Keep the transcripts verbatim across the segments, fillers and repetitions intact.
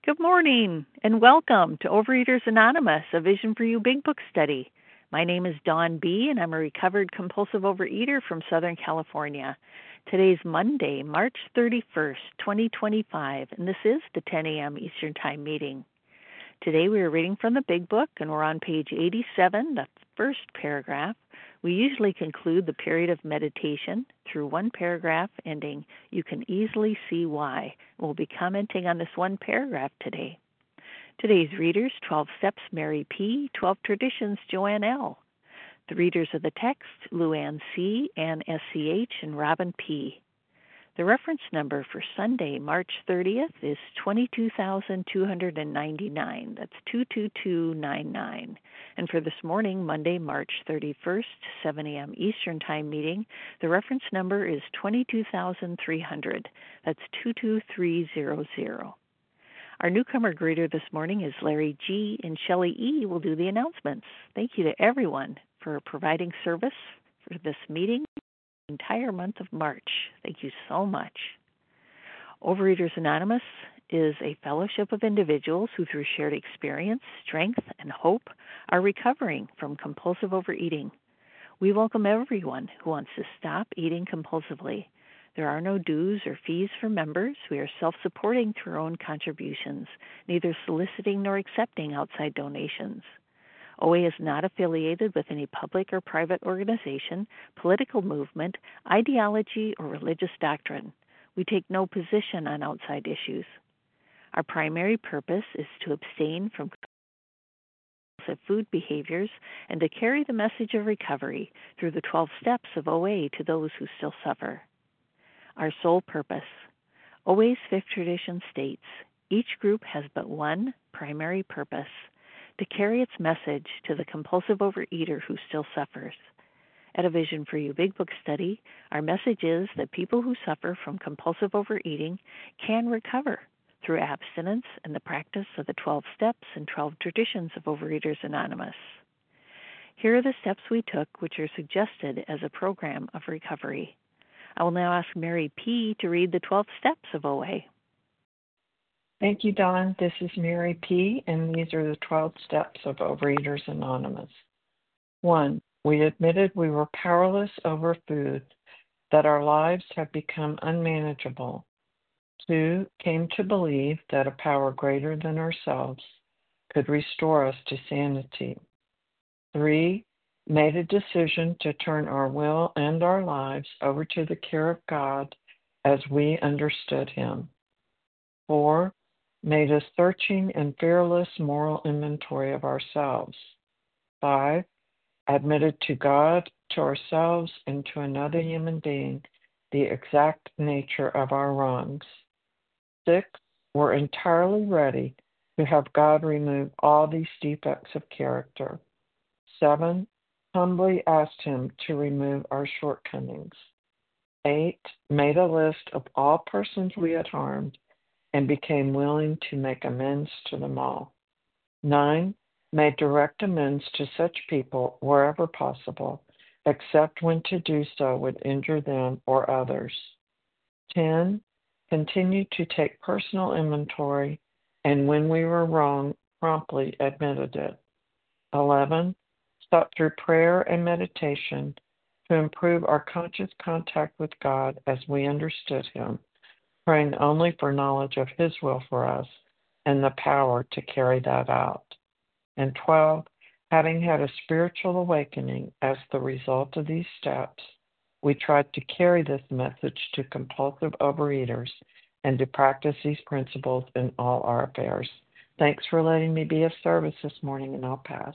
Good morning and welcome to Overeaters Anonymous, a Vision for You Big Book study. My name is Dawn B. and I'm a recovered compulsive overeater from Southern California. Today's Monday, March thirty-first, twenty twenty-five, and this is the ten a.m. Eastern Time meeting. Today we are reading from the Big Book and we're on page eighty-seven, the first paragraph. We usually conclude the period of meditation through one paragraph ending, "You can easily see why." We'll be commenting on this one paragraph today. Today's readers, twelve Steps, Mary P., twelve Traditions, Joanne L. The readers of the text, Luann C., Ann S C H., and Robin P. The reference number for Sunday, March thirtieth, is twenty-two thousand two hundred ninety-nine. That's two two two nine nine. And for this morning, Monday, March thirty-first, seven a.m. Eastern Time meeting, the reference number is twenty-two thousand three hundred. That's two two three zero zero. Our newcomer greeter this morning is Larry G., and Shelley E. will do the announcements. Thank you to everyone for providing service for this meeting the entire month of March. Thank you so much. Overeaters Anonymous is a fellowship of individuals who, through shared experience, strength, and hope, are recovering from compulsive overeating. We welcome everyone who wants to stop eating compulsively. There are no dues or fees for members. We are self-supporting through our own contributions, neither soliciting nor accepting outside donations. O A is not affiliated with any public or private organization, political movement, ideology, or religious doctrine. We take no position on outside issues. Our primary purpose is to abstain from compulsive food behaviors and to carry the message of recovery through the twelve steps of O A to those who still suffer. Our sole purpose. O A's fifth tradition states, each group has but one primary purpose, to carry its message to the compulsive overeater who still suffers. At a Vision for You Big Book study, our message is that people who suffer from compulsive overeating can recover through abstinence and the practice of the twelve steps and twelve traditions of Overeaters Anonymous. Here are the steps we took which are suggested as a program of recovery. I will now ask Mary P. to read the twelve steps of O A. Thank you, Dawn. This is Mary P., and these are the twelve steps of Overeaters Anonymous. One, we admitted we were powerless over food, that our lives had become unmanageable. Two, came to believe that a power greater than ourselves could restore us to sanity. Three, made a decision to turn our will and our lives over to the care of God as we understood Him. Four, made a searching and fearless moral inventory of ourselves. Five, admitted to God, to ourselves, and to another human being the exact nature of our wrongs. Six, were entirely ready to have God remove all these defects of character. Seven, humbly asked Him to remove our shortcomings. Eight, made a list of all persons we had harmed and became willing to make amends to them all. Nine, made direct amends to such people wherever possible, except when to do so would injure them or others. Ten, continued to take personal inventory, and when we were wrong, promptly admitted it. Eleven, sought through prayer and meditation to improve our conscious contact with God as we understood Him, praying only for knowledge of His will for us and the power to carry that out. And twelve, having had a spiritual awakening as the result of these steps, we tried to carry this message to compulsive overeaters and to practice these principles in all our affairs. Thanks for letting me be of service this morning, and I'll pass.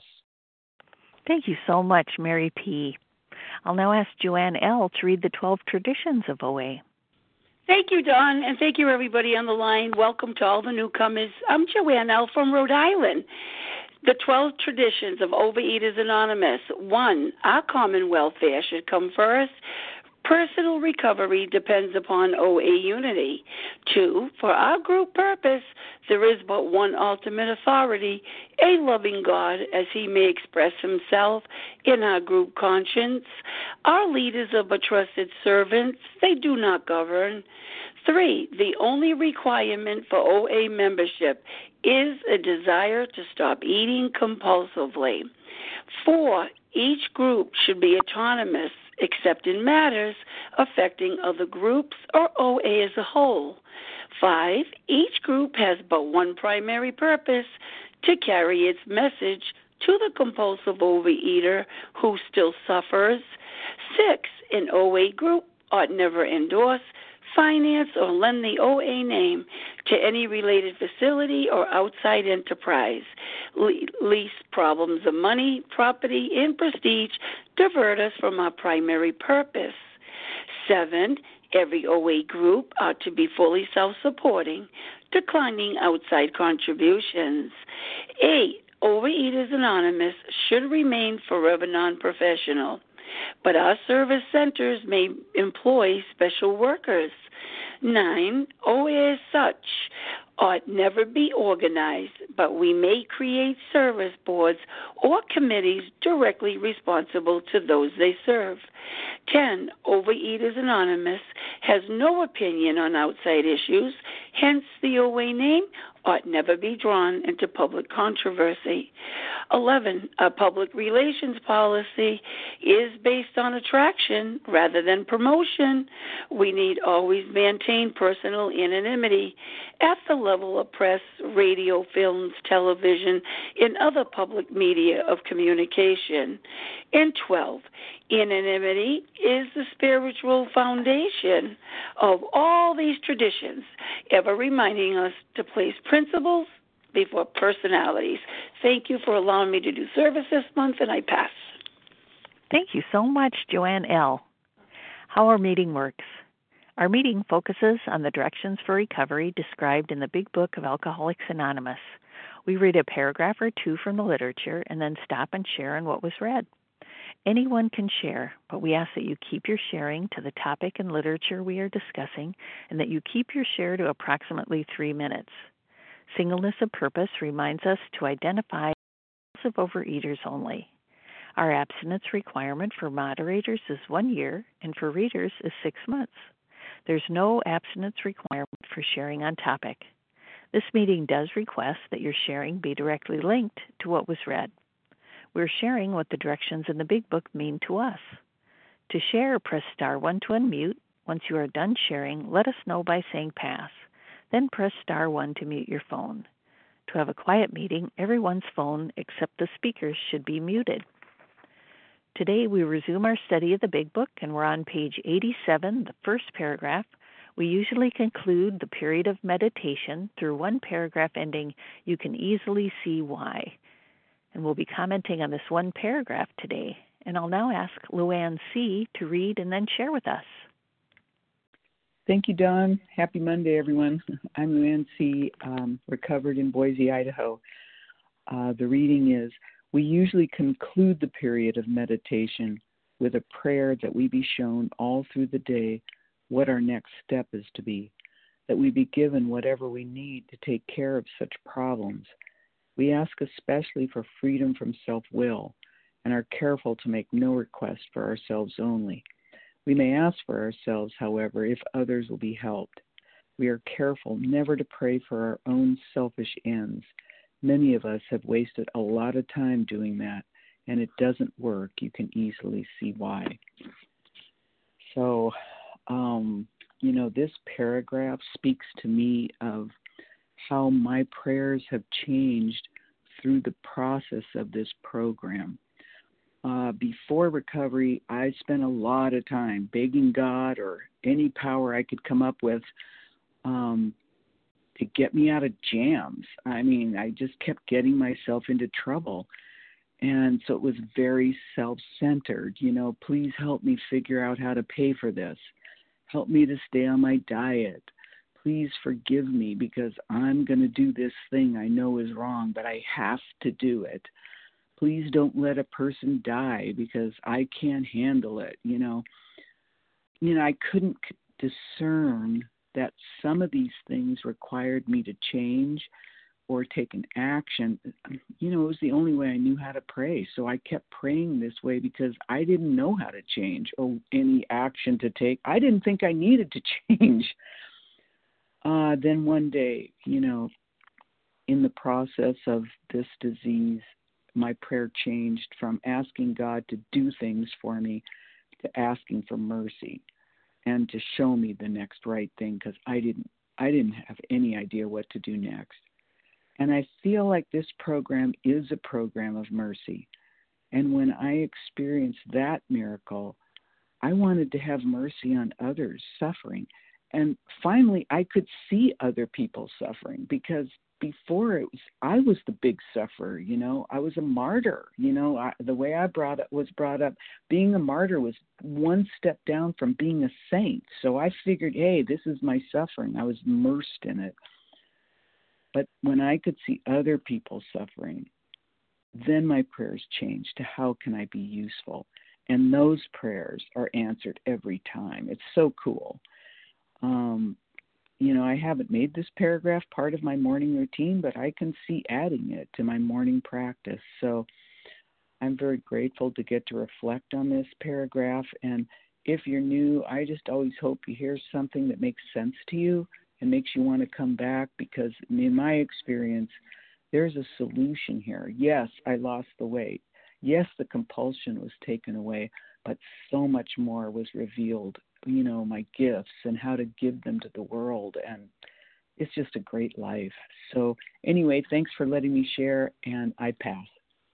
Thank you so much, Mary P. I'll now ask Joanne L. to read the twelve traditions of O A. Thank you, Dawn, and thank you, everybody on the line. Welcome to all the newcomers. I'm Joanne L. from Rhode Island. The twelve traditions of Overeaters Anonymous. One, our common welfare should come first. Personal recovery depends upon O A unity. Two, for our group purpose, there is but one ultimate authority, a loving God, as He may express Himself in our group conscience. Our leaders are but trusted servants. They do not govern. Three, the only requirement for O A membership is a desire to stop eating compulsively. Four, each group should be autonomous except in matters affecting other groups or O A as a whole. Five, each group has but one primary purpose, to carry its message to the compulsive overeater who still suffers. Six, an O A group ought never endorse, finance, or lend the O A name to any related facility or outside enterprise, lest problems of money, property, and prestige divert us from our primary purpose. Seven, every O A group ought to be fully self-supporting, declining outside contributions. Eight, Overeaters Anonymous should remain forever non-professional, but our service centers may employ special workers. Nine, O A as such ought never be organized, but we may create service boards or committees directly responsible to those they serve. Ten, Overeaters Anonymous has no opinion on outside issues, hence the O A name ought never be drawn into public controversy. Eleven, a public relations policy is based on attraction rather than promotion. We need always maintain personal anonymity at the level of press, radio, films, television, and other public media of communication. And twelve, anonymity is the spiritual foundation of all these traditions, ever reminding us to place principles before personalities. Thank you for allowing me to do service this month, and I pass. Thank you so much, Joanne L. How our meeting works. Our meeting focuses on the directions for recovery described in the Big Book of Alcoholics Anonymous. We read a paragraph or two from the literature and then stop and share on what was read. Anyone can share, but we ask that you keep your sharing to the topic and literature we are discussing and that you keep your share to approximately three minutes. Singleness of purpose reminds us to identify compulsive overeaters only. Our abstinence requirement for moderators is one year and for readers is six months. There's no abstinence requirement for sharing on topic. This meeting does request that your sharing be directly linked to what was read. We're sharing what the directions in the Big Book mean to us. To share, press star one to unmute. Once you are done sharing, let us know by saying pass. Then press star one to mute your phone. To have a quiet meeting, everyone's phone except the speaker's should be muted. Today we resume our study of the Big Book, and we're on page eighty-seven, the first paragraph. We usually conclude the period of meditation through one paragraph ending, "You can easily see why." And we'll be commenting on this one paragraph today. And I'll now ask Luann C. to read and then share with us. Thank you, Dawn. Happy Monday, everyone. I'm Luann C., um, recovered in Boise, Idaho. Uh, the reading is, we usually conclude the period of meditation with a prayer that we be shown all through the day what our next step is to be, that we be given whatever we need to take care of such problems. We ask especially for freedom from self-will and are careful to make no request for ourselves only. We may ask for ourselves, however, if others will be helped. We are careful never to pray for our own selfish ends. Many of us have wasted a lot of time doing that, and it doesn't work. You can easily see why. So, um, you know, this paragraph speaks to me of how my prayers have changed through the process of this program. Uh, before recovery, I spent a lot of time begging God or any power I could come up with um, to get me out of jams. I mean, I just kept getting myself into trouble. And so it was very self-centered. You know, please help me figure out how to pay for this. Help me to stay on my diet. Please forgive me because I'm going to do this thing I know is wrong, but I have to do it. Please don't let a person die because I can't handle it. You know, you know, I couldn't discern that some of these things required me to change or take an action. You know, it was the only way I knew how to pray. So I kept praying this way because I didn't know how to change or any action to take. I didn't think I needed to change. uh, then one day, you know, in the process of this disease, my prayer changed from asking God to do things for me to asking for mercy and to show me the next right thing, because I didn't I didn't have any idea what to do next. And I feel like this program is a program of mercy. And when I experienced that miracle, I wanted to have mercy on others suffering. And finally, I could see other people suffering, because before it was, I was the big sufferer, you know, I was a martyr, you know, I, the way I brought up, was brought up, being a martyr was one step down from being a saint. So I figured, hey, this is my suffering. I was immersed in it. But when I could see other people suffering, then my prayers changed to how can I be useful? And those prayers are answered every time. It's so cool. Um, You know, I haven't made this paragraph part of my morning routine, but I can see adding it to my morning practice. So I'm very grateful to get to reflect on this paragraph. And if you're new, I just always hope you hear something that makes sense to you and makes you want to come back, because in my experience, there's a solution here. Yes, I lost the weight. Yes, the compulsion was taken away, but so much more was revealed, you know, my gifts and how to give them to the world. And it's just a great life. So anyway, thanks for letting me share, and I pass.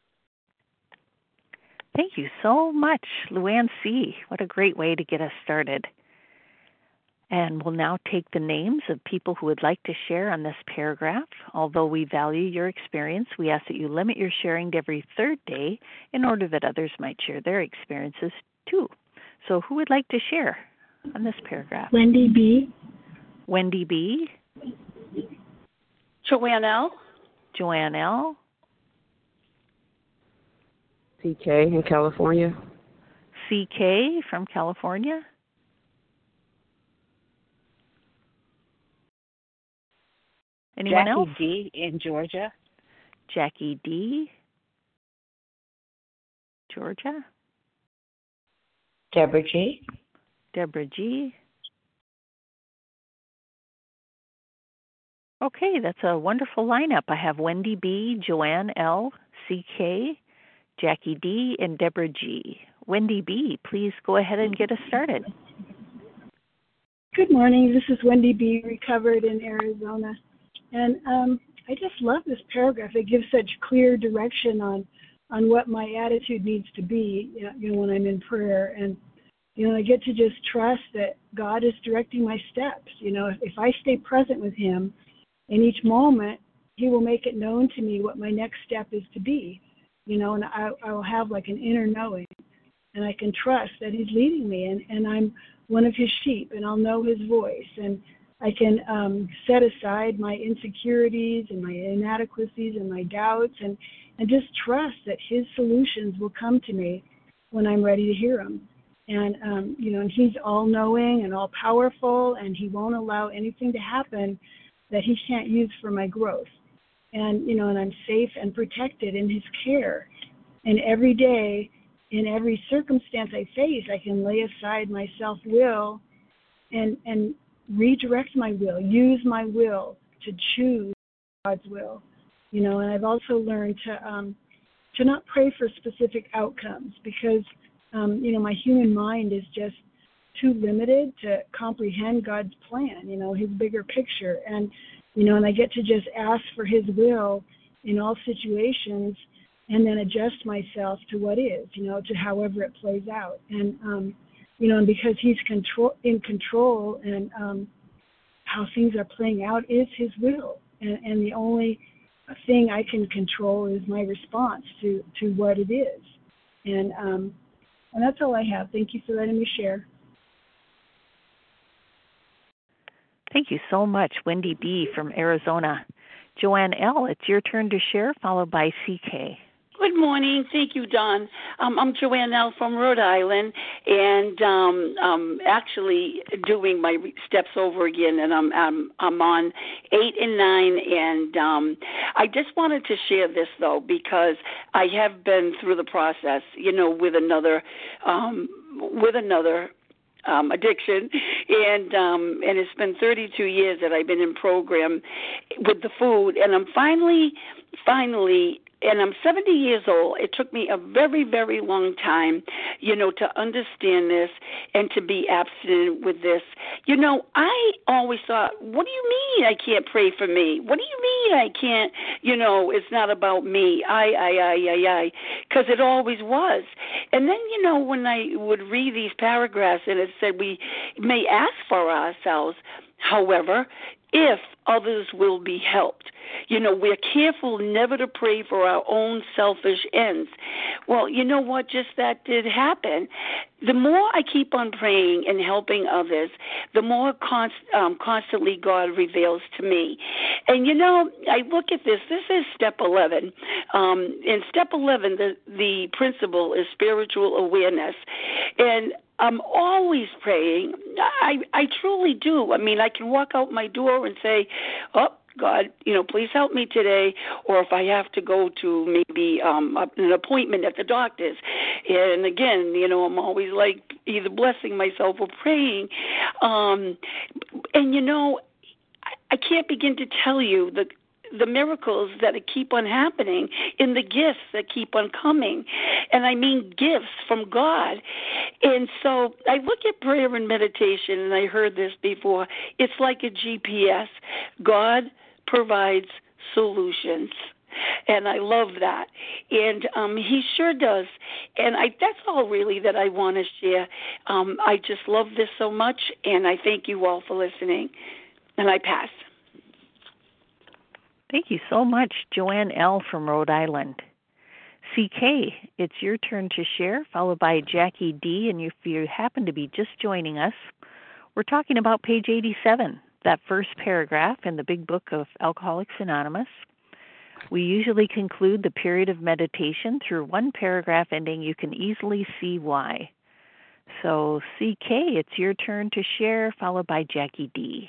Thank you so much, Luann C. What a great way to get us started. And we'll now take the names of people who would like to share on this paragraph. Although we value your experience, we ask that you limit your sharing to every third day in order that others might share their experiences too. So who would like to share on this paragraph? Wendy B. Wendy B. Joanne L. Joanne L. C K in California. C K from California. Anyone Jackie else? D. in Georgia. Jackie D. Georgia. Deborah G. Deborah G. Okay, that's a wonderful lineup. I have Wendy B., Joanne L., C K, Jackie D., and Deborah G. Wendy B., please go ahead and get us started. Good morning. This is Wendy B., recovered in Arizona. And um, I just love this paragraph. It gives such clear direction on, on what my attitude needs to be, you know, when I'm in prayer. And, you know, I get to just trust that God is directing my steps. You know, if, if I stay present with Him in each moment, He will make it known to me what my next step is to be, you know, and I, I will have like an inner knowing. And I can trust that He's leading me, and, and I'm one of His sheep, and I'll know His voice. And I can um, set aside my insecurities and my inadequacies and my doubts, and, and just trust that His solutions will come to me when I'm ready to hear them. And, um, you know, and He's all-knowing and all-powerful, and He won't allow anything to happen that He can't use for my growth. And, you know, and I'm safe and protected in His care. And every day, in every circumstance I face, I can lay aside my self-will and, and redirect my will, use my will to choose God's will. You know, and I've also learned to um, to not pray for specific outcomes, because, um, you know, my human mind is just too limited to comprehend God's plan, you know, His bigger picture. And, you know, and I get to just ask for His will in all situations, and then adjust myself to what is, you know, to however it plays out. And, um, you know, and because He's control, in control, and um, how things are playing out is His will. And, and the only thing I can control is my response to, to what it is. And, um, and that's all I have. Thank you for letting me share. Thank you so much, Wendy B. from Arizona. Joanne L., it's your turn to share, followed by C K. Good morning. Thank you, Don. Um, I'm Joanne L. from Rhode Island, and um, I'm actually doing my steps over again, and I'm I'm, I'm on eight and nine, and um, I just wanted to share this, though, because I have been through the process, you know, with another, um, with another um, addiction, and um, and it's been thirty-two years that I've been in program with the food, and I'm finally, finally. And I'm seventy years old. It took me a very, very long time, you know, to understand this and to be abstinent with this. You know, I always thought, what do you mean I can't pray for me? What do you mean I can't, you know, it's not about me? I, I, I, I, I, because it always was. And then, you know, when I would read these paragraphs and it said we may ask for ourselves, however, if others will be helped. You know, we're careful never to pray for our own selfish ends. Well, you know what? Just that did happen. The more I keep on praying and helping others, the more const, um, constantly God reveals to me. And, you know, I look at this. This is step eleven. Um, in step eleven, the, the principle is spiritual awareness. And I'm always praying. I, I truly do. I mean, I can walk out my door and say, oh, God, you know, please help me today. Or if I have to go to maybe um, an appointment at the doctor's. And again, you know, I'm always like either blessing myself or praying. Um, and, you know, I, I can't begin to tell you the the miracles that keep on happening in the gifts that keep on coming. And I mean gifts from God. And so I look at prayer and meditation, and I heard this before. It's like a G P S. God provides solutions. And I love that. And um, he sure does. And I, that's all really that I want to share. Um, I just love this so much, and I thank you all for listening. And I pass. Thank you so much, Joanne L. from Rhode Island. C K, it's your turn to share, followed by Jackie D. And if you happen to be just joining us, we're talking about page eighty-seven, that first paragraph in the big book of Alcoholics Anonymous. We usually conclude the period of meditation through one paragraph ending. You can easily see why. So, C K, it's your turn to share, followed by Jackie D.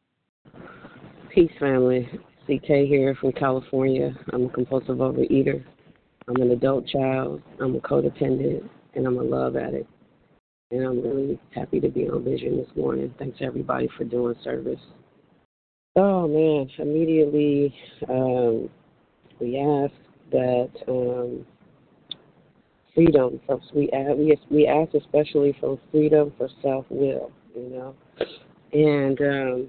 Peace, family. C K here from California. I'm a compulsive overeater. I'm an adult child. I'm a codependent, and I'm a love addict. And I'm really happy to be on Vision this morning. Thanks, everybody, for doing service. Oh, man. Immediately, um, we ask that um, freedom. From, we, ask, we, we ask especially for freedom for self-will, you know. And, um,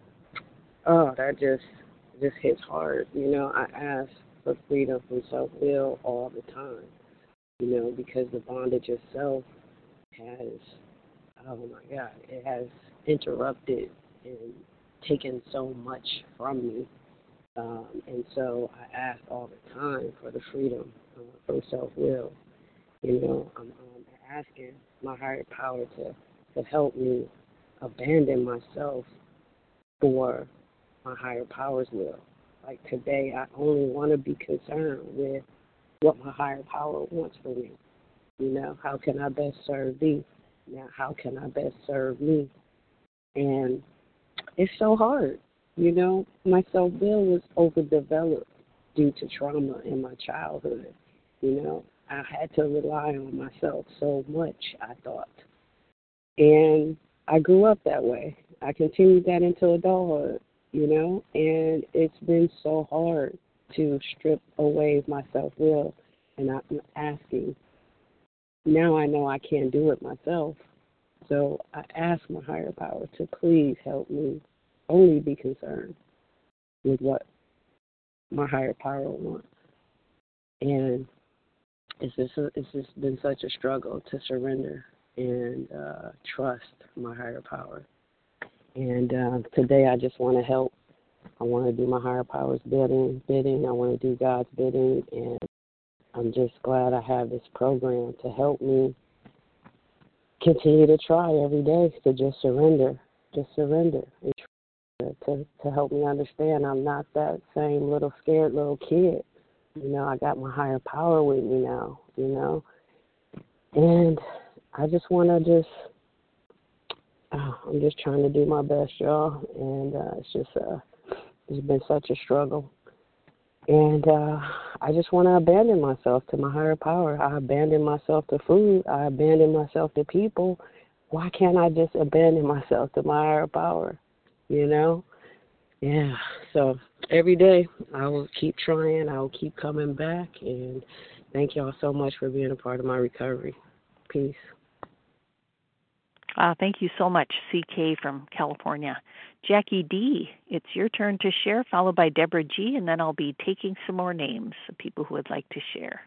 oh, that just... just hits hard. You know, I ask for freedom from self-will all the time, you know, because the bondage itself has, oh my God, it has interrupted and taken so much from me. Um, and so I ask all the time for the freedom uh, from self-will. You know, I'm, I'm asking my higher power to, to help me abandon myself for my higher power's will. Like today, I only want to be concerned with what my higher power wants for me. You know, how can I best serve thee? Now, how can I best serve me? And it's so hard. You know, my self-will was overdeveloped due to trauma in my childhood. You know, I had to rely on myself so much, I thought. And I grew up that way. I continued that into adulthood. You know, and it's been so hard to strip away my self-will, and I'm asking. Now I know I can't do it myself, so I ask my higher power to please help me only be concerned with what my higher power wants. And it's just, it's just been such a struggle to surrender and uh, trust my higher power. And uh, today I just want to help. I want to do my higher power's bidding, bidding. I want to do God's bidding. And I'm just glad I have this program to help me continue to try every day to just surrender, just surrender, and try to, to help me understand I'm not that same little scared little kid. You know, I got my higher power with me now, you know. And I just want to just... Oh, I'm just trying to do my best, y'all, and uh, it's just uh, it's been such a struggle. And uh, I just want to abandon myself to my higher power. I abandon myself to food. I abandon myself to people. why can't I just abandon myself to my higher power, you know? Yeah, so every day I will keep trying. I will keep coming back, and thank y'all so much for being a part of my recovery. Peace. Uh, thank you so much, C K from California. Jackie D., it's your turn to share, followed by Deborah G., and then I'll be taking some more names of people who would like to share.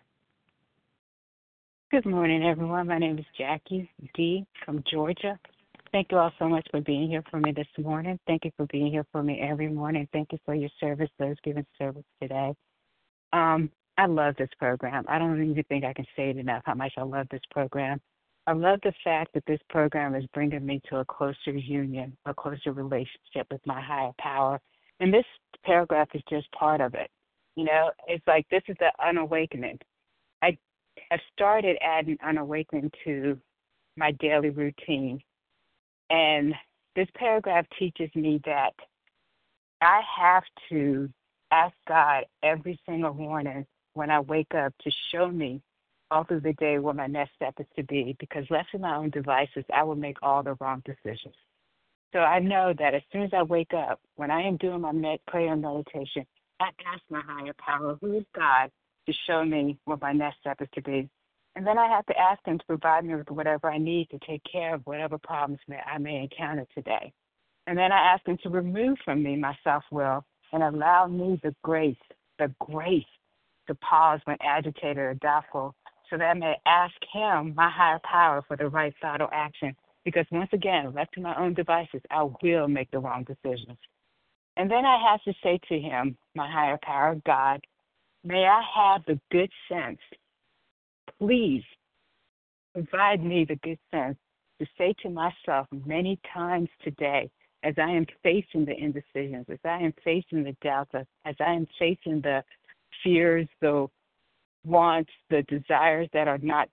Good morning, everyone. My name is Jackie D. from Georgia. Thank you all so much for being here for me this morning. Thank you for being here for me every morning. Thank you for your service, those giving service today. Um, I love this program. I don't even think I can say it enough how much I love this program. I love the fact that this program is bringing me to a closer union, a closer relationship with my higher power. And this paragraph is just part of it. You know, it's like this is the unawakening. I have started adding unawakening to my daily routine. And this paragraph teaches me that I have to ask God every single morning when I wake up to show me all through the day what my next step is to be, because left to my own devices, I will make all the wrong decisions. So I know that as soon as I wake up, when I am doing my med- prayer and meditation, I ask my higher power, who is God, to show me what my next step is to be. And then I have to ask him to provide me with whatever I need to take care of whatever problems may, I may encounter today. And then I ask him to remove from me my self-will and allow me the grace, the grace to pause when agitated or doubtful, so that I may ask him, my higher power, for the right thought or action. Because once again, left to my own devices, I will make the wrong decisions. And then I have to say to him, my higher power, God, may I have the good sense, please provide me the good sense to say to myself many times today, as I am facing the indecisions, as I am facing the doubts, as I am facing the fears, the wants, the desires that are not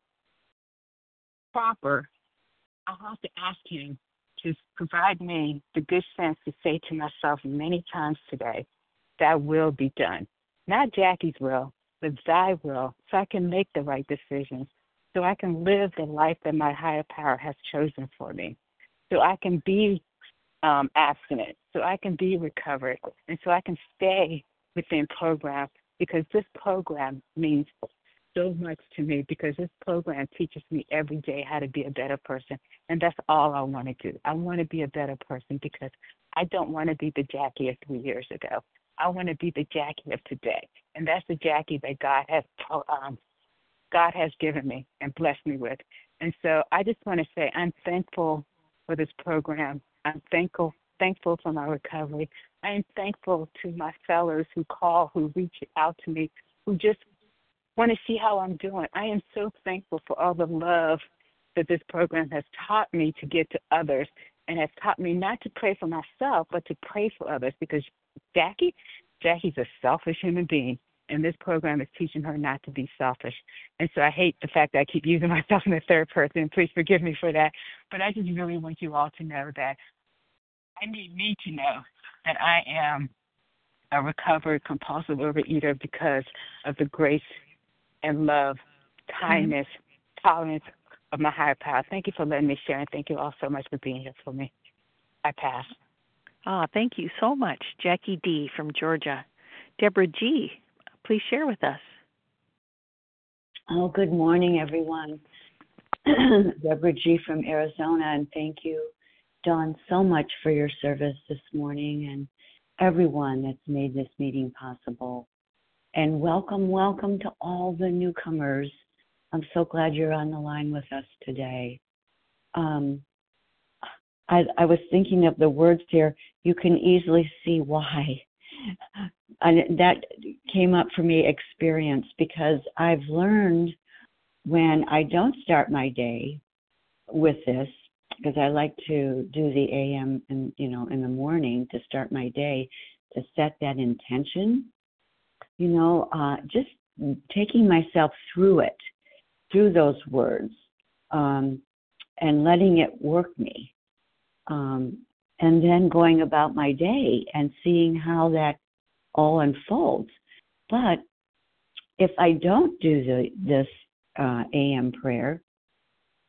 proper, I have to ask him to provide me the good sense to say to myself many times today, that will be done. Not Jackie's will, but thy will, so I can make the right decisions, so I can live the life that my higher power has chosen for me, so I can be um, abstinent, so I can be recovered, and so I can stay within program, because this program means so much to me, because this program teaches me every day how to be a better person, and that's all I want to do. I want to be a better person because I don't want to be the Jackie of three years ago. I want to be the Jackie of today, and that's the Jackie that God has um, God has given me and blessed me with. And so I just want to say I'm thankful for this program. I'm thankful thankful for my recovery. I am thankful to my fellows who call, who reach out to me, who just want to see how I'm doing. I am so thankful for all the love that this program has taught me to give to others, and has taught me not to pray for myself, but to pray for others, because Jackie, Jackie's a selfish human being, and this program is teaching her not to be selfish. And so I hate the fact that I keep using myself in the third person. Please forgive me for that. But I just really want you all to know that I need me to know that I am a recovered compulsive overeater because of the grace and love, kindness, mm-hmm. tolerance of my higher power. Thank you for letting me share, and thank you all so much for being here for me. I pass. Ah, thank you so much, Jackie D. from Georgia. Deborah G., please share with us. Oh, good morning, everyone. Deborah G. from Arizona, and thank you, Dawn, so much for your service this morning, and everyone that's made this meeting possible. And welcome, welcome to all the newcomers. I'm so glad you're on the line with us today. Um, I, I was thinking of the words here. You can easily see why. And that came up for me experience, because I've learned when I don't start my day with this, because I like to do the A M and you know in the morning to start my day, to set that intention. You know, uh, just taking myself through it, through those words, um, and letting it work me. Um, and then going about my day and seeing how that all unfolds. But if I don't do the, this uh, A M prayer,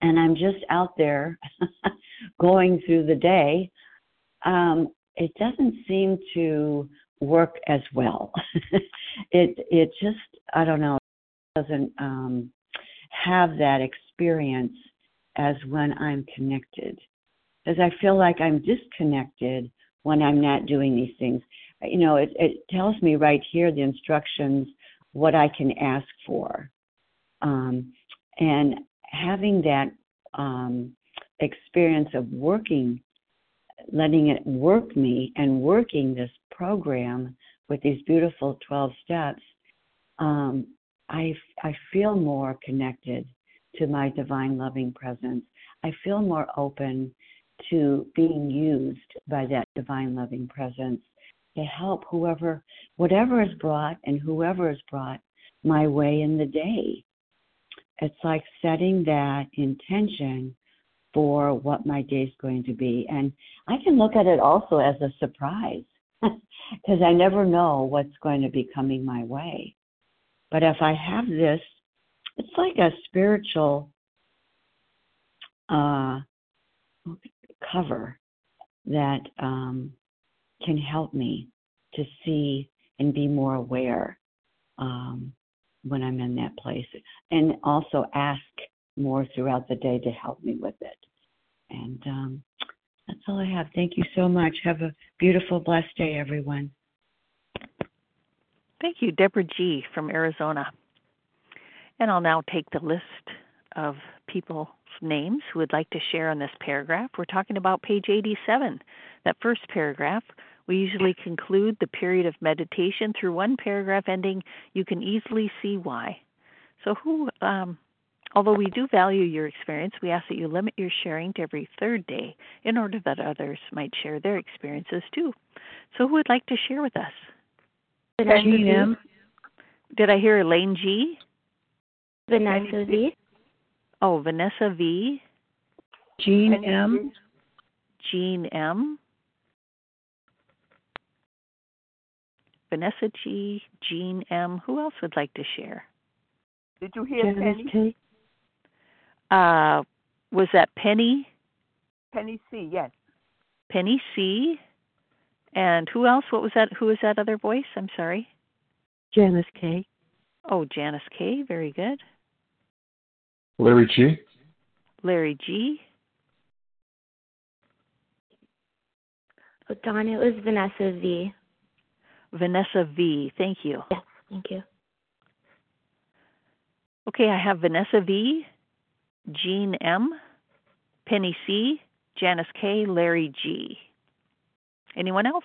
and I'm just out there going through the day, um, it doesn't seem to work as well. it it just, I don't know, doesn't um, have that experience as when I'm connected. Because I feel like I'm disconnected when I'm not doing these things. You know, it, it tells me right here, the instructions, what I can ask for. Um, and having that um, experience of working, letting it work me and working this program with these beautiful twelve steps, um, I, I feel more connected to my divine loving presence. I feel more open to being used by that divine loving presence to help whoever, whatever is brought and whoever is brought my way in the day. It's like setting that intention for what my day is going to be. And I can look at it also as a surprise because I never know what's going to be coming my way. But if I have this, it's like a spiritual uh, cover that um, can help me to see and be more aware um, when I'm in that place, and also ask more throughout the day to help me with it. And um, that's all I have. Thank you so much. Have a beautiful, blessed day, everyone. Thank you, Deborah G. from Arizona. And I'll now take the list of people's names who would like to share on this paragraph. We're talking about page eighty-seven. That first paragraph, we usually conclude the period of meditation through one paragraph ending, "You can easily see why." So who, um, although we do value your experience, we ask that you limit your sharing to every third day in order that others might share their experiences too. So who would like to share with us? Jean M. Did I hear Elaine G? Vanessa V. Oh, Vanessa V. Jean M. Jean M. Vanessa G. Jean M. Who else would like to share? Did you hear Janice Penny? K. Uh, was that Penny? Penny C, yes. Penny C. And who else? What was that? Who was that other voice? I'm sorry. Janice K. Oh, Janice K. Very good. Larry G. Larry G. Oh, Dawn, it was Vanessa V. Vanessa V. Thank you. Yes, thank you. Okay, I have Vanessa V, Jean M, Penny C, Janice K, Larry G. Anyone else?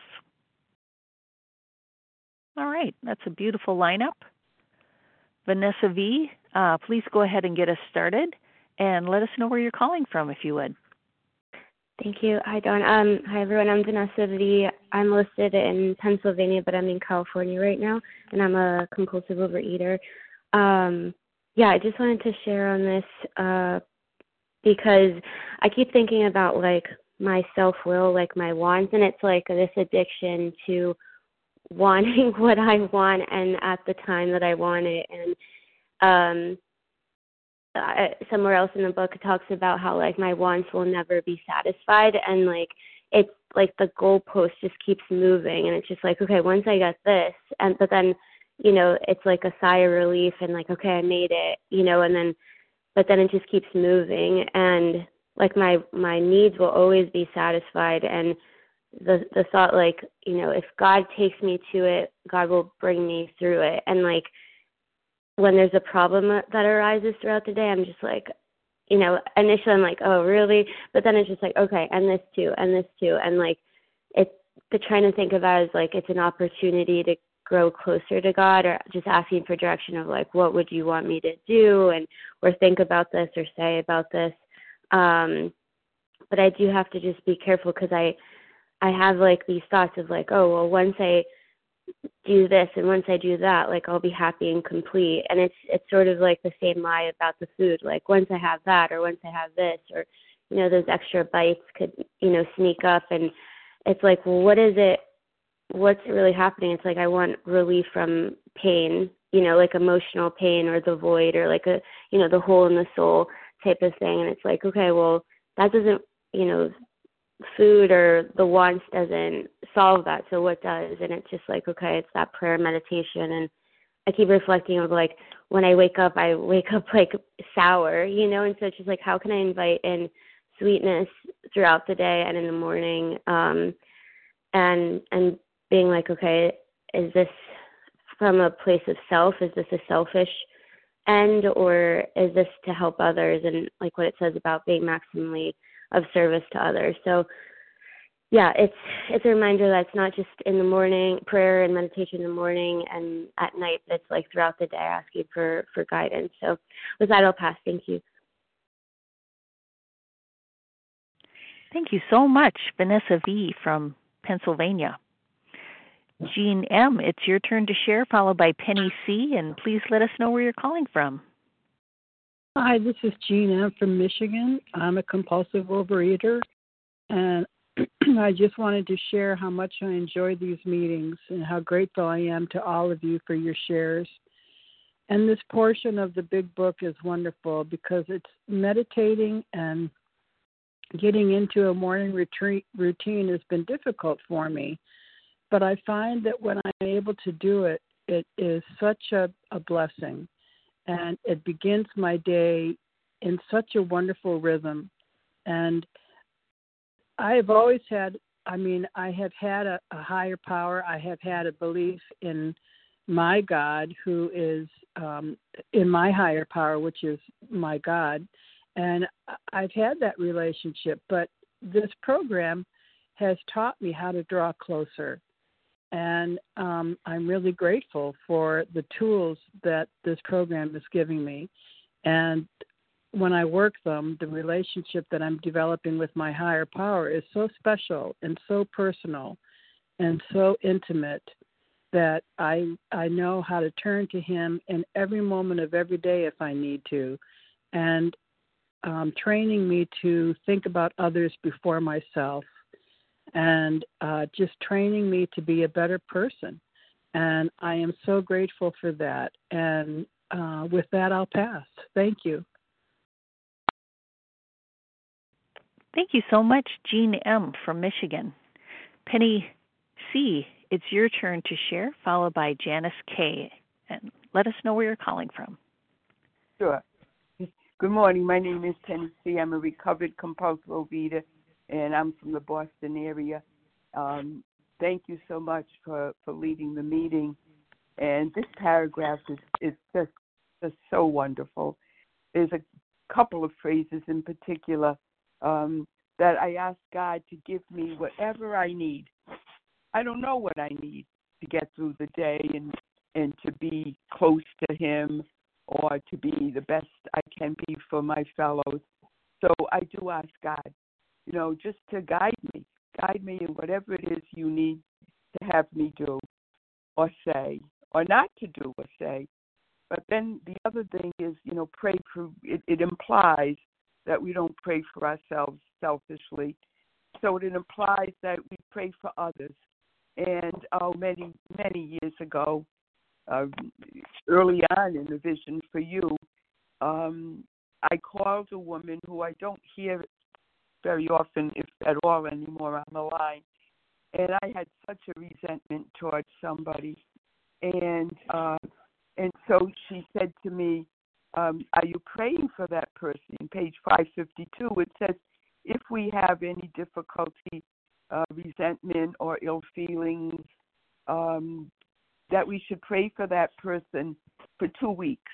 All right, that's a beautiful lineup. Vanessa V, uh, please go ahead and get us started and let us know where you're calling from, if you would. Thank you. Hi, Dawn. Um, hi, everyone. I'm Vanessa V. I'm listed in Pennsylvania, but I'm in California right now, and I'm a compulsive overeater. Um, yeah, I just wanted to share on this uh, because I keep thinking about, like, my self-will, like my wants, and it's like this addiction to wanting what I want and at the time that I want it. And um, uh, somewhere else in the book it talks about how, like, my wants will never be satisfied, and, like, it's like the goalpost just keeps moving, and it's just like, okay, once I get this, and but then, you know, it's like a sigh of relief and like, okay, I made it, you know, and then, but then it just keeps moving, and like my my needs will always be satisfied, and the the thought, like, you know, if God takes me to it, God will bring me through it. And like when there's a problem that arises throughout the day, I'm just like, you know, initially I'm like, oh really? But then it's just like, okay, and this too, and this too, and like it's the trying to think about it as like it's an opportunity to grow closer to God, or just asking for direction of like, what would you want me to do, and or think about this or say about this. Um, but I do have to just be careful because I, I have like these thoughts of like, oh, well, once I do this and once I do that, like I'll be happy and complete. And it's it's sort of like the same lie about the food. Like once I have that, or once I have this, or, you know, those extra bites could, you know, sneak up. And it's like, well, what is it? What's really happening? It's like I want relief from pain, you know, like emotional pain or the void or like a, you know, the hole in the soul type of thing. And it's like, okay, well, that doesn't, you know, food or the wants doesn't solve that. So what does? And it's just like, okay, it's that prayer meditation. And I keep reflecting of like, when I wake up, I wake up like sour, you know, and so it's just like, how can I invite in sweetness throughout the day and in the morning? Um, and, and being like, okay, is this from a place of self? Is this a selfish end, or is this to help others? And like what it says about being maximally of service to others. So yeah, it's it's a reminder that it's not just in the morning, prayer and meditation in the morning and at night, but it's like throughout the day asking for, for guidance. So with that, I'll pass. Thank you. Thank you so much, Vanessa V. from Pennsylvania. Jean M., it's your turn to share, followed by Penny C., and please let us know where you're calling from. Hi, this is Jean M. from Michigan. I'm a compulsive overeater, and I just wanted to share how much I enjoy these meetings and how grateful I am to all of you for your shares. And this portion of the big book is wonderful because it's meditating and getting into a morning retreat routine has been difficult for me. But I find that when I'm able to do it, it is such a, a blessing. And it begins my day in such a wonderful rhythm. And I have always had, I mean, I have had a, a higher power. I have had a belief in my God, who is um, in my higher power, which is my God. And I've had that relationship. But this program has taught me how to draw closer. And um, I'm really grateful for the tools that this program is giving me. And when I work them, the relationship that I'm developing with my higher power is so special and so personal and so intimate that I I know how to turn to him in every moment of every day if I need to, and um, training me to think about others before myself, and uh, just training me to be a better person. And I am so grateful for that. And uh, with that, I'll pass. Thank you. Thank you so much, Jean M. from Michigan. Penny C., it's your turn to share, followed by Janice K. And let us know where you're calling from. Sure. Good morning. My name is Penny C. I'm a recovered compulsive overeater, and I'm from the Boston area. Um, thank you so much for, for leading the meeting. And this paragraph is, is just, just so wonderful. There's a couple of phrases in particular um, that I ask God to give me whatever I need. I don't know what I need to get through the day and, and to be close to him or to be the best I can be for my fellows. So I do ask God, you know, just to guide me, guide me in whatever it is you need to have me do or say, or not to do or say. But then the other thing is, you know, pray for, it, it implies that we don't pray for ourselves selfishly. So it implies that we pray for others. And oh, many, many years ago, uh, early on in the Vision for You, um, I called a woman who I don't hear very often, if at all anymore, on the line. And I had such a resentment towards somebody. And uh, and so she said to me, um, are you praying for that person? Page five fifty-two, it says, if we have any difficulty, uh, resentment, or ill feelings, um, that we should pray for that person for two weeks.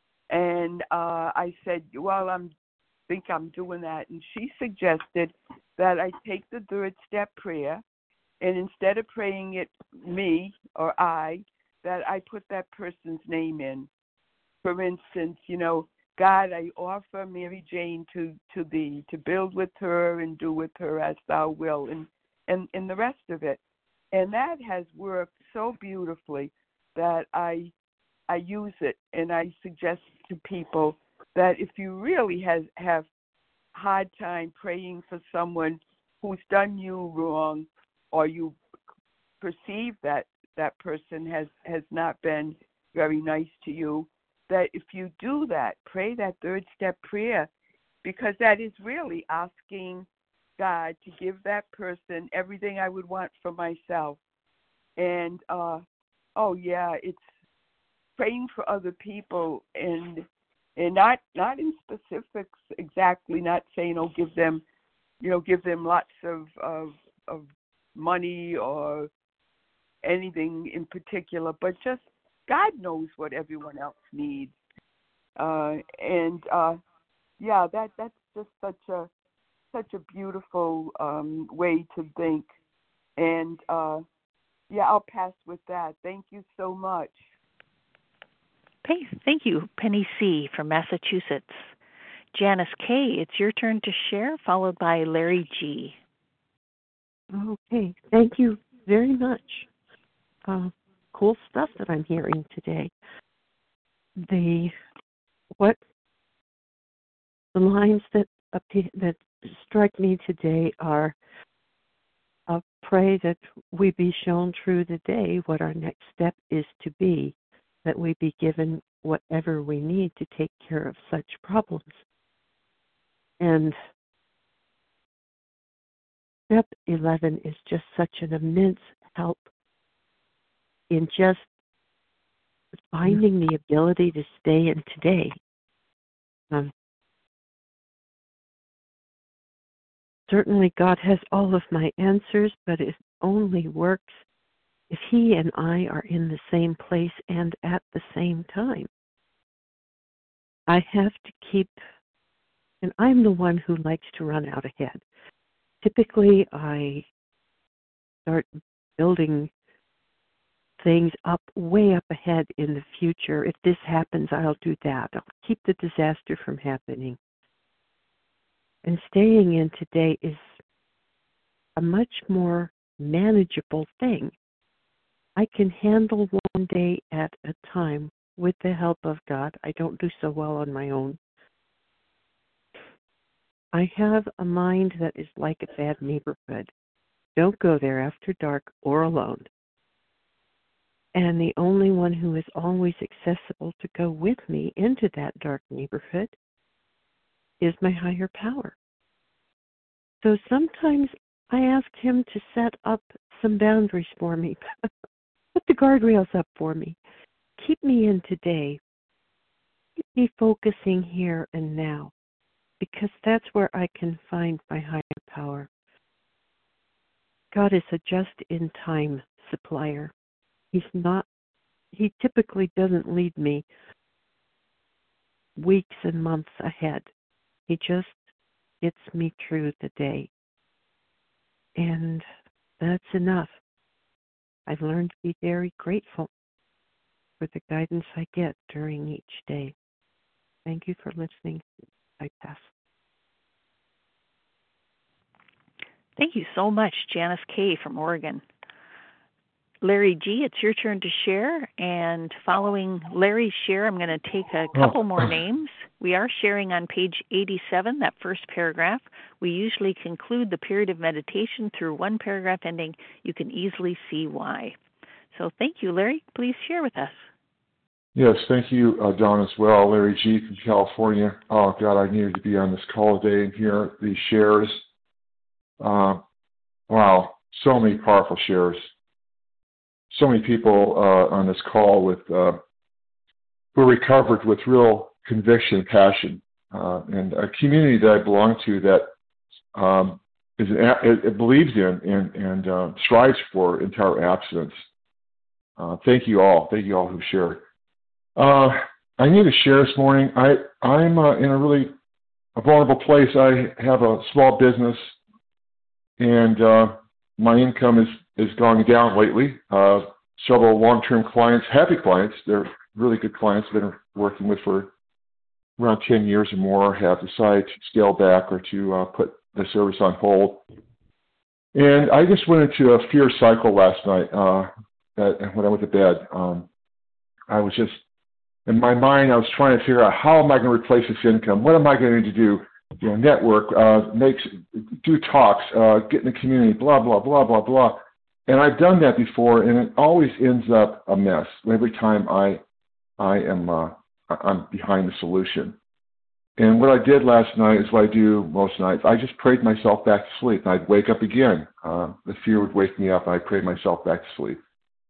And uh, I said, well, I'm think I'm doing that. And she suggested that I take the third step prayer, and instead of praying it me or I, that I put that person's name in. For instance, you know, God, I offer Mary Jane to, to thee, to build with her and do with her as thou will, and, and, and the rest of it. And that has worked so beautifully that I I use it, and I suggest to people that if you really has, have hard time praying for someone who's done you wrong, or you perceive that that person has, has not been very nice to you, that if you do that, pray that third step prayer, because that is really asking God to give that person everything I would want for myself. And, uh, oh, yeah, it's praying for other people and and not not in specifics exactly, not saying, oh, give them, you know, give them lots of, of, of money or anything in particular, but just God knows what everyone else needs. Uh, and, uh, yeah, that that's just such a such a beautiful um, way to think. And, uh, yeah, I'll pass with that. Thank you so much. Thank you, Penny C. from Massachusetts. Janice K., it's your turn to share, followed by Larry G. Okay, thank you very much. Uh, cool stuff that I'm hearing today. The what the lines that that strike me today are: uh, pray that we be shown through the day what our next step is to be, that we be given whatever we need to take care of such problems. And step eleven is just such an immense help in just finding the ability to stay in today. Um, certainly God has all of my answers, but it only works if He and I are in the same place and at the same time. I have to keep, and I'm the one who likes to run out ahead. Typically, I start building things up, way up ahead in the future. If this happens, I'll do that. I'll keep the disaster from happening. And staying in today is a much more manageable thing. I can handle one day at a time with the help of God. I don't do so well on my own. I have a mind that is like a bad neighborhood. Don't go there after dark or alone. And the only one who is always accessible to go with me into that dark neighborhood is my higher power. So sometimes I ask him to set up some boundaries for me. Put the guardrails up for me. Keep me in today. Keep me focusing here and now, because that's where I can find my higher power. God is a just-in-time supplier. He's not, he typically doesn't lead me weeks and months ahead. He just gets me through the day. And that's enough. I've learned to be very grateful for the guidance I get during each day. Thank you for listening. I pass. Thank you so much, Janice K. from Oregon. Larry G., it's your turn to share. And following Larry's share, I'm going to take a couple more names. We are sharing on page eighty-seven, that first paragraph. We usually conclude the period of meditation through one paragraph ending. You can easily see why. So thank you, Larry. Please share with us. Yes, thank you, uh, Don, as well. Larry G. from California. Oh, God, I needed to be on this call today and hear these shares. Uh, wow, so many powerful shares. So many people uh, on this call with uh, who are recovered with real conviction and passion. Uh, and a community that I belong to that um, is an, it, it believes in and, and uh, strives for entire abstinence. Uh, thank you all. Thank you all who shared. Uh, I need to share this morning. I, I'm uh, in a really a vulnerable place. I have a small business, and uh, my income is, is going down lately. Uh, several long-term clients, happy clients, they're really good clients I've been working with for around ten years or more, have decided to scale back or to uh, put the service on hold. And I just went into a fear cycle last night uh, that, when I went to bed. Um, I was just, in my mind, I was trying to figure out how am I going to replace this income? What am I going to do? You know, network, uh, make, do talks, uh, get in the community, blah, blah, blah, blah, blah. And I've done that before, and it always ends up a mess. Every time I, I am, uh, I'm behind the solution. And what I did last night is what I do most nights. I just prayed myself back to sleep. And I'd wake up again. Uh, the fear would wake me up. And I'd pray myself back to sleep.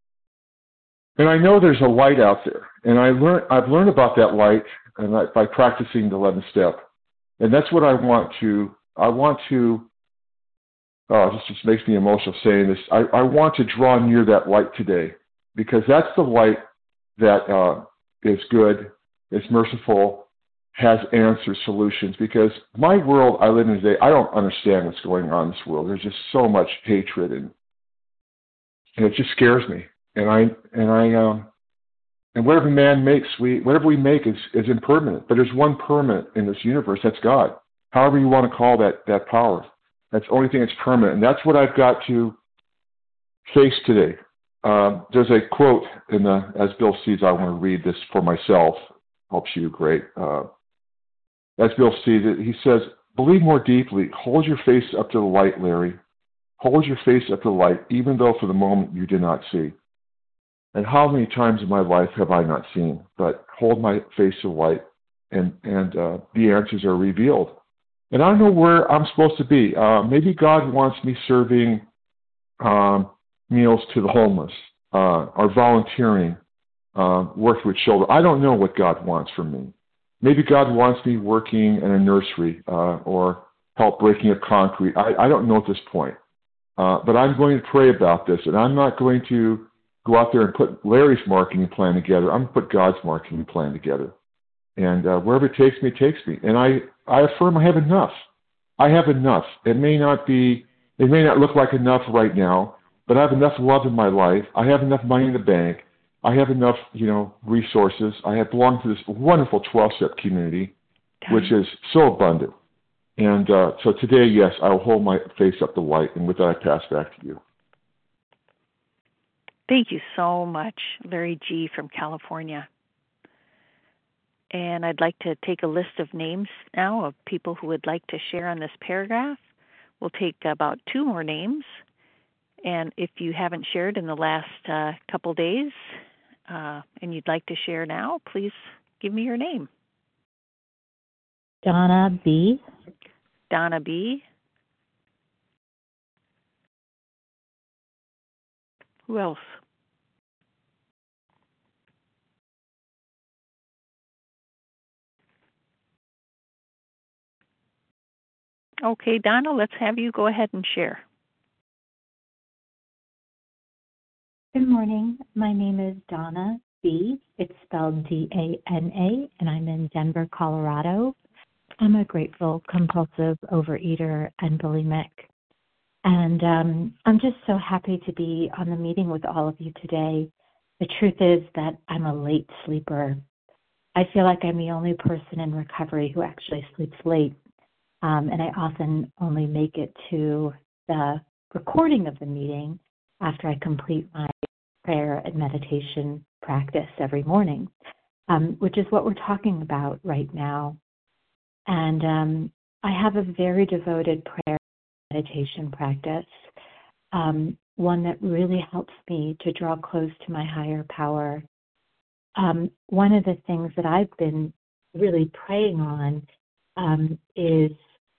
And I know there's a light out there. And I learned, I've learned about that light and I, by practicing the eleventh step. And that's what I want to, I want to, oh, this just makes me emotional saying this. I, I want to draw near that light today because that's the light that uh, is good, is merciful, has answers, solutions. Because my world I live in today, I don't understand what's going on in this world. There's just so much hatred, and and it just scares me. And I and I um, and whatever man makes, we whatever we make is is impermanent. But there's one permanent in this universe. That's God. However you want to call that that power. That's the only thing that's permanent, and that's what I've got to face today. Uh, there's a quote in the As Bill Sees. I want to read this for myself. Helps you great. Uh, As Bill sees it, he says, "Believe more deeply. Hold your face up to the light, Larry. Hold your face up to the light, even though for the moment you do not see. And how many times in my life have I not seen? But hold my face to the light, and and uh, the answers are revealed. And I don't know where I'm supposed to be. Uh, maybe God wants me serving um, meals to the homeless, uh, or volunteering, uh, working with children. I don't know what God wants from me. Maybe God wants me working in a nursery uh, or help breaking up concrete. I, I don't know at this point. Uh, but I'm going to pray about this, and I'm not going to go out there and put Larry's marketing plan together. I'm going to put God's marketing plan together. And uh, wherever it takes me, it takes me. And I, I affirm I have enough. I have enough. It may not be, it may not look like enough right now, but I have enough love in my life. I have enough money in the bank. I have enough, you know, resources. I have belonged to this wonderful twelve-step community, which is so abundant. And uh, so today, yes, I will hold my face up to light. And with that, I pass back to you. Thank you so much, Larry G. from California. And I'd like to take a list of names now of people who would like to share on this paragraph. We'll take about two more names. And if you haven't shared in the last uh, couple days uh, and you'd like to share now, please give me your name. Donna B. Donna B. Who else? Okay, Donna, let's have you go ahead and share. Good morning. My name is Donna B. It's spelled D A N A, and I'm in Denver, Colorado. I'm a grateful, compulsive overeater and bulimic. And um, I'm just so happy to be on the meeting with all of you today. The truth is that I'm a late sleeper. I feel like I'm the only person in recovery who actually sleeps late. Um, and I often only make it to the recording of the meeting after I complete my prayer and meditation practice every morning, um, which is what we're talking about right now. And um, I have a very devoted prayer and meditation practice, um, one that really helps me to draw close to my higher power. Um, one of the things that I've been really praying on um, is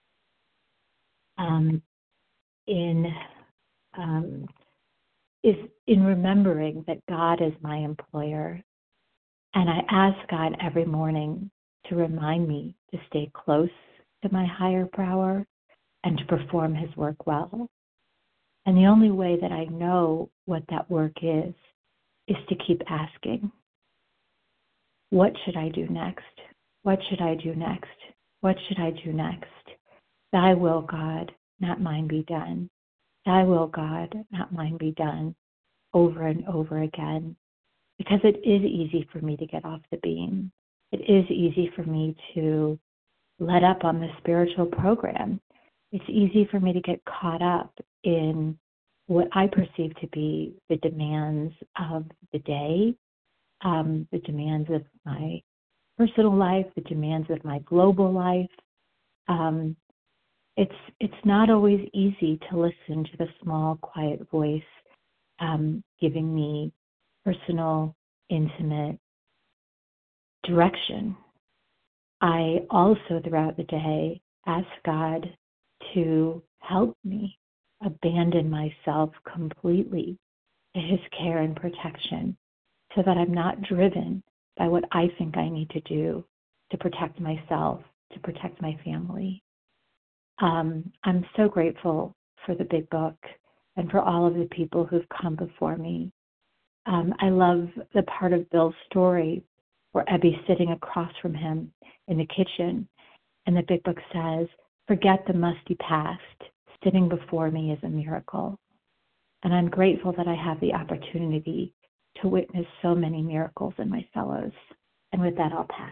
um, in um, is in remembering that God is my employer. And I ask God every morning to remind me to stay close to my higher power and to perform his work well. And the only way that I know what that work is, is to keep asking. What should I do next? What should I do next? What should I do next? Thy will, God, not mine be done. Thy will, God, not mine be done, over and over again. Because it is easy for me to get off the beam. It is easy for me to let up on the spiritual program. It's easy for me to get caught up in what I perceive to be the demands of the day, um, the demands of my personal life, the demands of my global life. Um, it's it's not always easy to listen to the small, quiet voice um, giving me personal, intimate direction. I also, throughout the day, ask God to help me abandon myself completely to His care and protection so that I'm not driven by what I think I need to do to protect myself, to protect my family. Um, I'm so grateful for the Big Book and for all of the people who've come before me. Um, I love the part of Bill's story where Ebby's sitting across from him in the kitchen, and the Big Book says, "Forget the musty past. Sitting before me is a miracle." And I'm grateful that I have the opportunity to witness so many miracles in my fellows. And with that, I'll pass.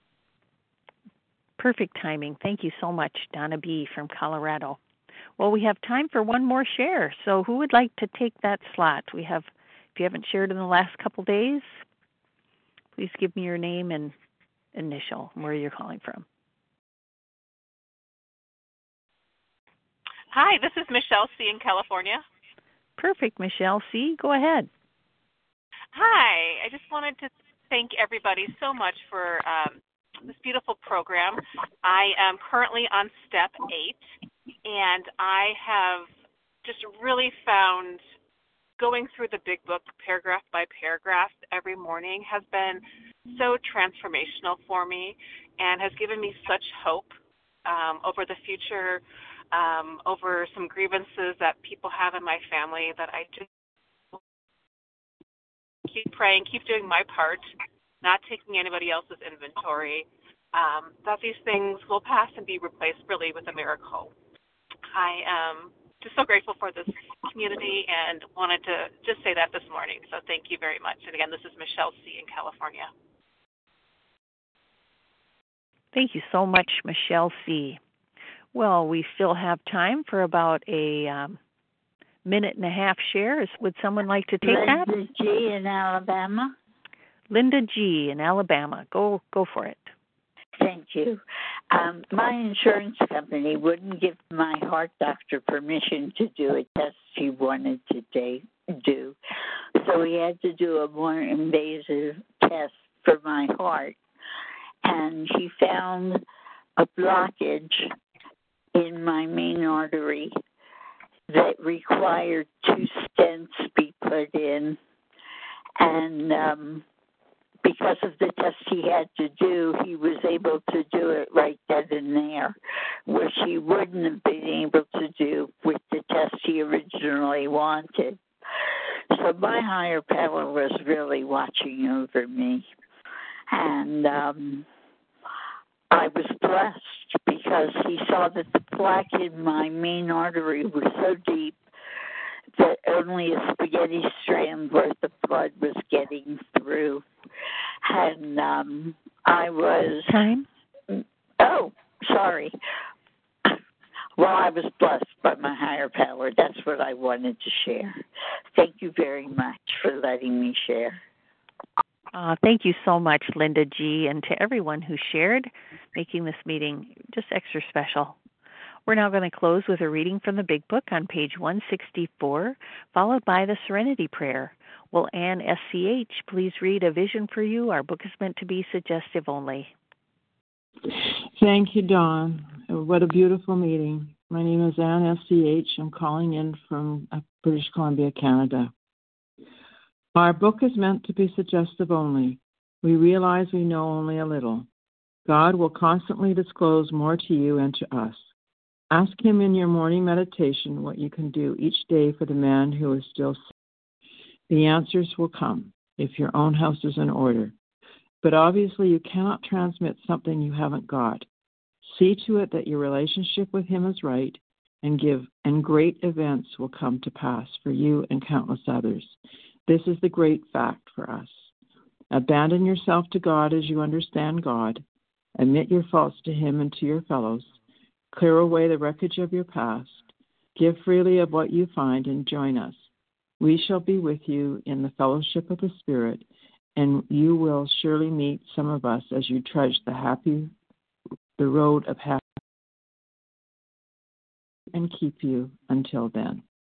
Perfect timing. Thank you so much, Donna B. from Colorado. Well, we have time for one more share. So who would like to take that slot? We have, if you haven't shared in the last couple days, please give me your name and initial and where you're calling from. Hi, this is Michelle C. in California. Perfect, Michelle C. Go ahead. Hi, I just wanted to thank everybody so much for um, this beautiful program. I am currently on step eight, and I have just really found going through the Big Book paragraph by paragraph every morning has been so transformational for me and has given me such hope um, over the future, um, over some grievances that people have in my family that I just keep praying, keep doing my part, not taking anybody else's inventory, um, that these things will pass and be replaced really with a miracle. I am just so grateful for this community and wanted to just say that this morning. So thank you very much. And again, this is Michelle C. in California. Thank you so much, Michelle C. Well, we still have time for about a um, minute and a half shares. Would someone like to take Linda that? Linda G. in Alabama. Linda G. in Alabama. Go, go for it. Thank you. Um, my insurance company wouldn't give my heart doctor permission to do a test he wanted to da- do. So he had to do a more invasive test for my heart. And he found a blockage in my main artery that required two stents be put in. And um, because of the test he had to do, he was able to do it right then and there, which he wouldn't have been able to do with the test he originally wanted. So my higher power was really watching over me. And um, I was blessed because he saw that the plaque in my main artery was so deep that only a spaghetti strand worth of blood was getting through. And um, I was... Time? Oh, sorry. Well, I was blessed by my higher power. That's what I wanted to share. Thank you very much for letting me share. Uh, thank you so much, Linda G., and to everyone who shared, making this meeting just extra special. We're now going to close with a reading from the Big Book on page one sixty-four, followed by the Serenity Prayer. Will Ann S C H please read A Vision for You? Our book is meant to be suggestive only. Thank you, Dawn. What a beautiful meeting. My name is Ann S C H. I'm calling in from British Columbia, Canada. Our book is meant to be suggestive only. We realize we know only a little. God will constantly disclose more to you and to us. Ask Him in your morning meditation what you can do each day for the man who is still sick. The answers will come if your own house is in order. But obviously you cannot transmit something you haven't got. See to it that your relationship with Him is right, and give, and great events will come to pass for you and countless others. This is the great fact for us. Abandon yourself to God as you understand God. Admit your faults to Him and to your fellows. Clear away the wreckage of your past. Give freely of what you find and join us. We shall be with you in the fellowship of the Spirit, and you will surely meet some of us as you trudge the happy, the road of happiness, and keep you until then.